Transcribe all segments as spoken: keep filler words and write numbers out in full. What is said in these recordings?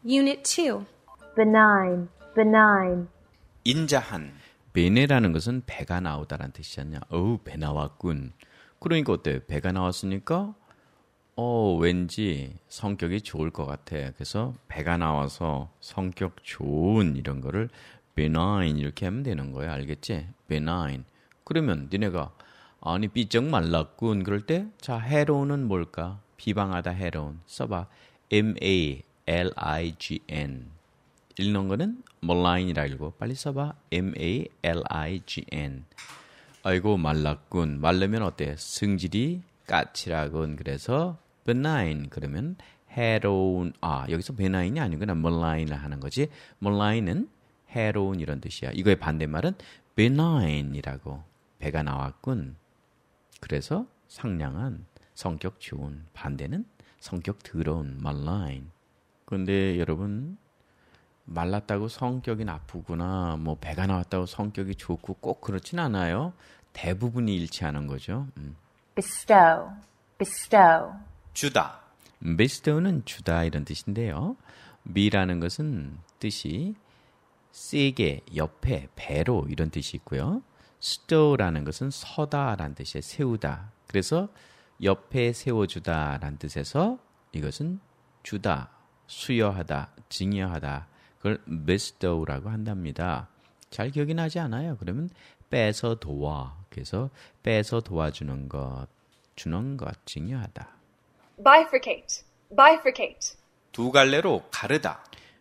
Unit two. benign, benign. 인자한. 베네라는 것은 배가 나오다라는 뜻이잖냐. 어우, 배 나왔군. 그러니까 어때? 배가 나왔으니까 어, 왠지 성격이 좋을 것 같아. 그래서 배가 나와서 성격 좋은 이런 거를 benign 이렇게 하면 되는 거야. 알겠지? benign. 그러면 니네가 아니 삐쩍 말랐군. 그럴 때 자, 해로운은 뭘까? 비방하다 해로운. 써봐. 엠 에이 엘 아이 지 엔. 읽는 거는 malign이라 읽고 빨리 써봐. 엠 에이 엘 아이 지 엔. 아이고 말랐군. 말르면 어때? 성질이 까칠하군. 그래서 benign 그러면 해로운. 아 여기서 benign이 아니구나. malign을 하는 거지. malign은 해로운 이런 뜻이야. 이거의 반대말은 benign이라고. 배가 나왔군. 그래서 상냥한 성격 좋은. 반대는 성격 더러운 malign. 그런데 여러분 말랐다고 성격이 나쁘구나, 뭐 배가 나왔다고 성격이 좋고 꼭 그렇진 않아요. 대부분이 일치하는 거죠. 음. bestow, bestow. 주다. bestow는 주다 이런 뜻인데요. be라는 것은 뜻이 세게, 옆에, 배로 이런 뜻이 있고요. stow라는 것은 서다라는 뜻이에요. 세우다. 그래서 옆에 세워주다라는 뜻에서 이것은 주다, 수여하다, 증여하다. 그걸 bestow라고 한답니다. 잘 기억이 나지 않아요. 그러면 빼서 도와. 그래서 빼서 도와주는 것, 주는 것, 증여하다. bifurcate, bifurcate. 두 갈래로 가르다.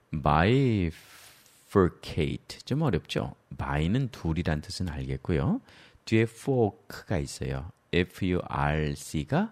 bifurcate. 좀 어렵죠? by는 둘이란 뜻은 알겠고요. 뒤에 fork가 있어요. 에프 유 알 씨가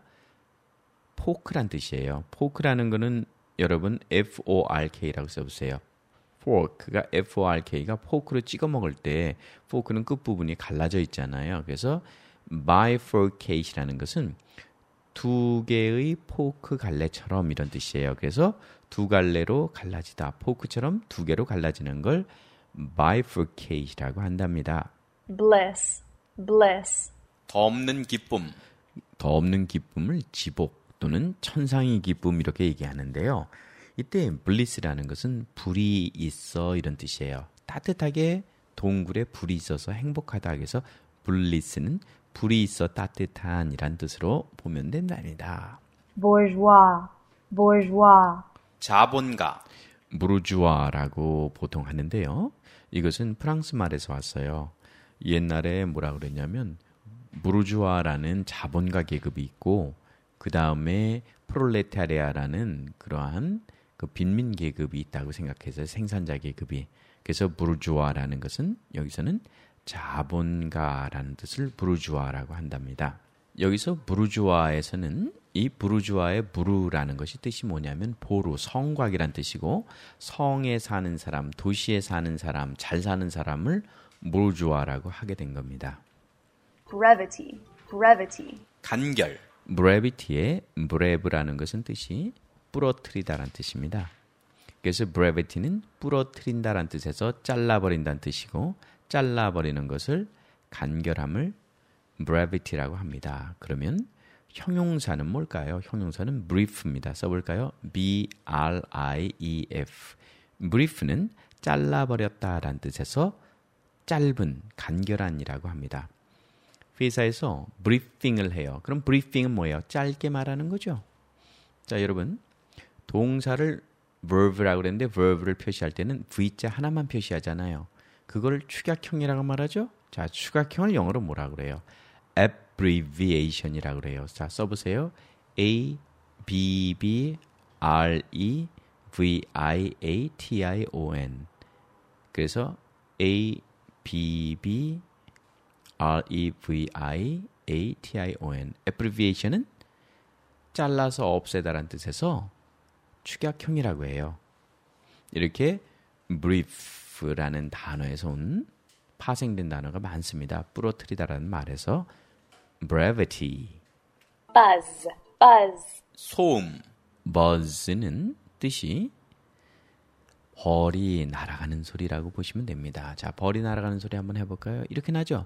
포크란 뜻이에요. 포크라는 거는 여러분 에프 오 알 케이라고 써보세요. fork가 에프 오 알 케이가 포크로 찍어 먹을 때 포크는 끝부분이 갈라져 있잖아요. 그래서 bifurcate이라는 것은 두 개의 포크 갈래처럼 이런 뜻이에요. 그래서 두 갈래로 갈라지다. 포크처럼 두 개로 갈라지는 걸 bifurcate이라고 한답니다. bliss, bliss. 더 없는 기쁨. 더 없는 기쁨을 지복 또는 천상의 기쁨 이렇게 얘기하는데요. 이때 bliss라는 것은 불이 있어 이런 뜻이에요. 따뜻하게 동굴에 불이 있어서 행복하다 해서 bliss는 불이 있어 따뜻한 이란 뜻으로 보면 된답니다. bourgeois, bourgeois. 자본가. 무르주아라고 보통 하는데요. 이것은 프랑스 말에서 왔어요. 옛날에 뭐라 그랬냐면 무르주아라는 자본가 계급이 있고 그 다음에 프롤레타리아라는 그러한 그 빈민 계급이 있다고 생각해서 생산자 계급이. 그래서 부르주아라는 것은 여기서는 자본가라는 뜻을 부르주아라고 한답니다. 여기서 부르주아에서는 이 부르주아의 부르라는 것이 뜻이 뭐냐면 보루, 성곽이란 뜻이고 성에 사는 사람, 도시에 사는 사람, 잘 사는 사람을 부르주아라고 하게 된 겁니다. brevity, brevity. 간결. brevity의 breve라는 것은 뜻이 부러뜨리다라는 뜻입니다. 그래서 brevity는 부러뜨린다라는 뜻에서 잘라버린다는 뜻이고 잘라버리는 것을 간결함을 brevity라고 합니다. 그러면 형용사는 뭘까요? 형용사는 brief입니다. 써볼까요? B R I E F. brief는 잘라버렸다라는 뜻에서 짧은, 간결한이라고 합니다. 회사에서 브리핑을 해요. 그럼 브리핑은 뭐예요? 짧게 말하는 거죠. 자, 여러분. 동사를 verb라고 그랬는데 verb를 표시할 때는 V자 하나만 표시하잖아요. 그걸 축약형이라고 말하죠. 자, 축약형을 영어로 뭐라고 그래요? abbreviation이라고 그래요. 자, 써보세요. A, B, B, R, E, V, I, A, T, I, O, N. 그래서 A, B, B, R, E, V, I, A, T, I, O, N. abbreviation은 잘라서 없애다라는 뜻에서 축약형이라고 해요. 이렇게 brief라는 단어에서 온 파생된 단어가 많습니다. 부러뜨리다라는 말에서 brevity. buzz, buzz. 소음. buzz는 뜻이 벌이 날아가는 소리라고 보시면 됩니다. 자, 벌이 날아가는 소리 한번 해볼까요? 이렇게 나죠?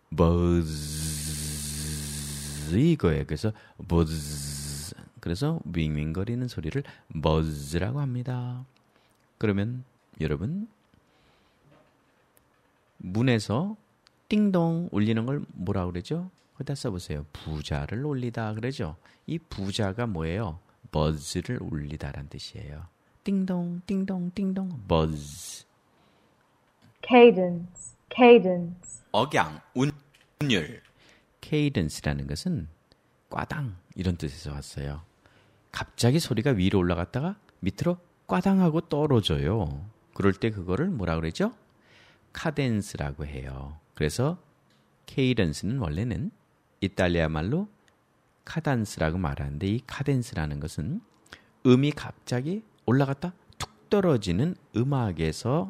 buzz 이거예요. 그래서 buzz. 그래서 윙윙거리는 소리를 buzz라고 합니다. 그러면 여러분 문에서 띵동 울리는 걸 뭐라고 그러죠? 거기다 써보세요. 부자를 울리다 그러죠. 이 부자가 뭐예요? buzz를 울리다라는 뜻이에요. 띵동 띵동 띵동 buzz. cadence, cadence, 억양, 운율. cadence라는 것은 꽈당 이런 뜻에서 왔어요. 갑자기 소리가 위로 올라갔다가 밑으로 꽈당하고 떨어져요. 그럴 때 그거를 뭐라 그러죠? 카덴스라고 해요. 그래서 cadence는 원래는 이탈리아 말로 카단스라고 말하는데 이 카덴스라는 것은 음이 갑자기 올라갔다 툭 떨어지는 음악에서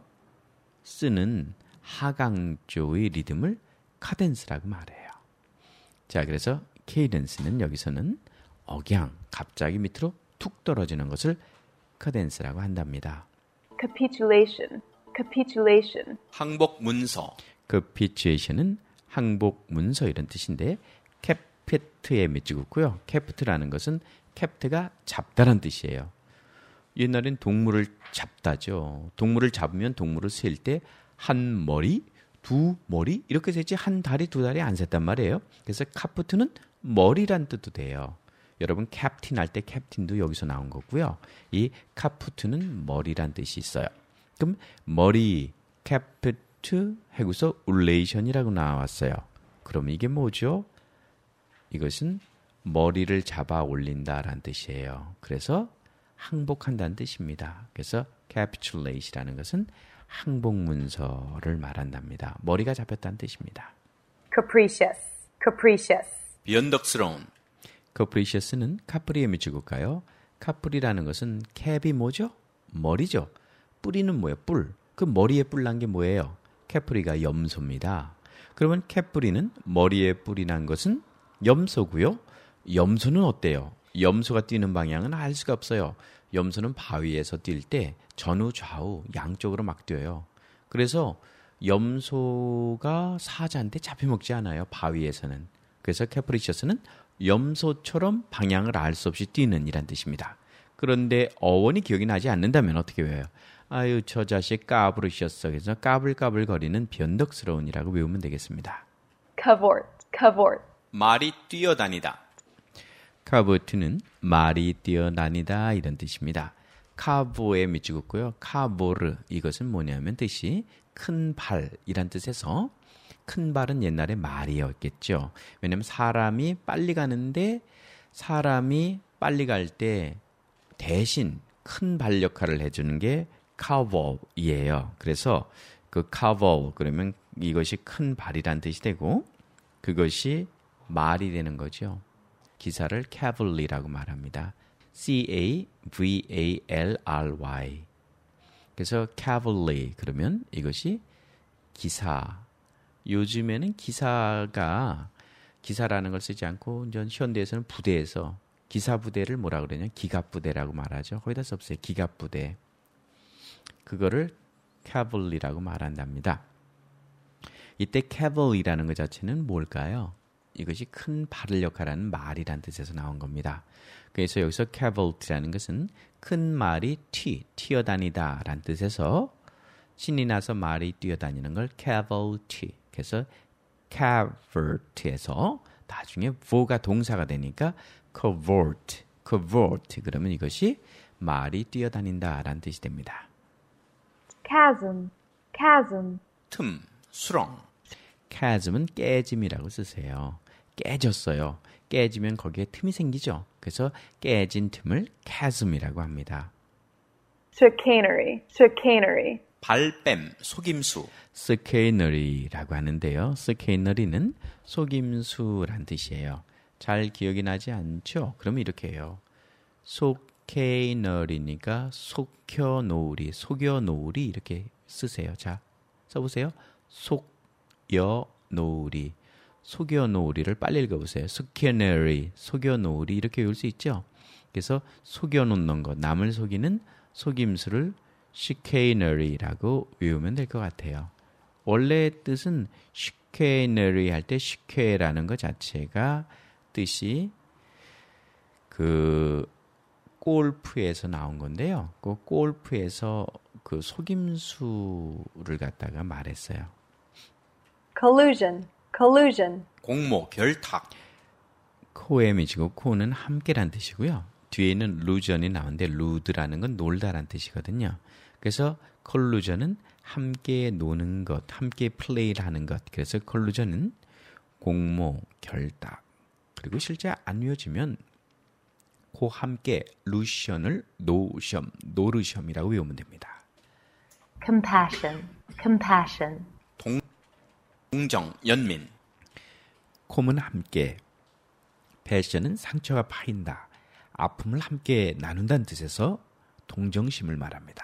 쓰는 하강조의 리듬을 카덴스라고 말해요. 자, 그래서 cadence는 여기서는 억양, 갑자기 밑으로 툭 떨어지는 것을 카덴스라고 한답니다. Capitulation. Capitulation. 항복 문서. capitulation은 항복 문서 이런 뜻인데 capit에 밑줄긋고요. capit라는 것은 capt가 잡다란 뜻이에요. 옛날엔 동물을 잡다죠. 동물을 잡으면 동물을 셀 때 한 머리, 두 머리 이렇게 셌지 한 다리, 두 다리 안 셌단 말이에요. 그래서 capit는 머리란 뜻도 돼요. 여러분 캡틴 할 때 캡틴도 여기서 나온 거고요. 이 capit는 머리란 뜻이 있어요. 그럼 머리, capit 하고서 울레이션이라고 나왔어요. 그럼 이게 뭐죠? 이것은 머리를 잡아 올린다라는 뜻이에요. 그래서 항복한다는 뜻입니다. 그래서 capitulate이라는 것은 항복 문서를 말한답니다. 머리가 잡혔다는 뜻입니다. capricious, capricious, 변덕스러운. capricious는 카프리에 밑줄을까요? 카프리라는 것은 캡이 뭐죠? 머리죠. 뿌리는 뭐예요? 뿔. 그 머리에 뿔 난 게 뭐예요? 캐프리가 염소입니다. 그러면 캐프리는 머리에 뿔이 난 것은 염소고요. 염소는 어때요? 염소가 뛰는 방향은 알 수가 없어요. 염소는 바위에서 뛸 때 전후 좌우 양쪽으로 막 뛰어요. 그래서 염소가 사자한테 잡혀먹지 않아요. 바위에서는. 그래서 캐프리셔스는 염소처럼 방향을 알 수 없이 뛰는 이란 뜻입니다. 그런데 어원이 기억이 나지 않는다면 어떻게 외워요? 아유 저 자식 까부르셨어. 그래서 까불까불거리는 변덕스러운이라고 외우면 되겠습니다. Cavort. Cavort. 말이 뛰어다니다. 카보트는 말이 뛰어다니다 이런 뜻입니다. 카보에 밑줄긋고요. 카보르 이것은 뭐냐면 뜻이 큰 발이란 뜻에서 큰 발은 옛날에 말이었겠죠. 왜냐하면 사람이 빨리 가는데 사람이 빨리 갈 때 대신 큰 발 역할을 해주는 게 카볼이에요. 그래서 그 카볼 그러면 이것이 큰 발이란 뜻이 되고 그것이 말이 되는 거죠. 기사를 cavalry라고 말합니다. C A V A L R Y. 그래서 cavalry 그러면 이것이 기사. 요즘에는 기사가 기사라는 걸 쓰지 않고 현대에서는 부대에서 기사 부대를 뭐라 그러냐? 기갑 부대라고 말하죠. 거기다 써보세요. 기갑 부대. 그거를 cavalry라고 말한답니다. 이때 cavalry라는 것 자체는 뭘까요? 이것이 큰 발을 역할하는 말이란 뜻에서 나온 겁니다. 그래서 여기서 cavalry라는 것은 큰 말이 튀, 튀어다니다 라는 뜻에서 신이 나서 말이 뛰어다니는 걸 cavalry. 그래서 cavort에서 나중에 vo가 동사가 되니까 cavort, cavort. 그러면 이것이 말이 뛰어다닌다라는 뜻이 됩니다. chasm, chasm, 틈, 수렁. chasm은 깨짐이라고 쓰세요. 깨졌어요. 깨지면 거기에 틈이 생기죠. 그래서 깨진 틈을 chasm이라고 합니다. Chicanery. Chicanery. 발뺌, 속임수. 스케이너리라고 하는데요. 스케이너리는 속임수란 뜻이에요. 잘 기억이 나지 않죠? 그럼 이렇게 해요. 속케이너리니까 속여놓으리, 속여놓으리 이렇게 쓰세요. 자, 써보세요. 속여놓으리, 속여놓으리를 빨리 읽어보세요. 스케이너리, 속여놓으리 이렇게 외울 수 있죠? 그래서 속여놓는 것, 남을 속이는 속임수를 chicanery라고 외우면 될 것 같아요. 원래 뜻은 chicanery 할 때 chica라는 것 자체가 뜻이 그 골프에서 나온 건데요. 그 골프에서 그 속임수를 갖다가 말했어요. collusion, collusion, 공모, 결탁, 코엠이지고 코는 함께란 뜻이고요. 뒤에 있는 루전이 나오는데 루드라는 건 놀다란 뜻이거든요. 그래서 컬루전은 함께 노는 것, 함께 플레이를 하는 것. 그래서 컬루전은 공모, 결탁. 그리고 실제 안 외워지면 코 함께 루션을 노션, 노르션이라고 외우면 됩니다. compassion, compassion, 동정, 연민, 콤은 함께, 패션은 상처가 파인다, 아픔을 함께 나눈다는 뜻에서 동정심을 말합니다.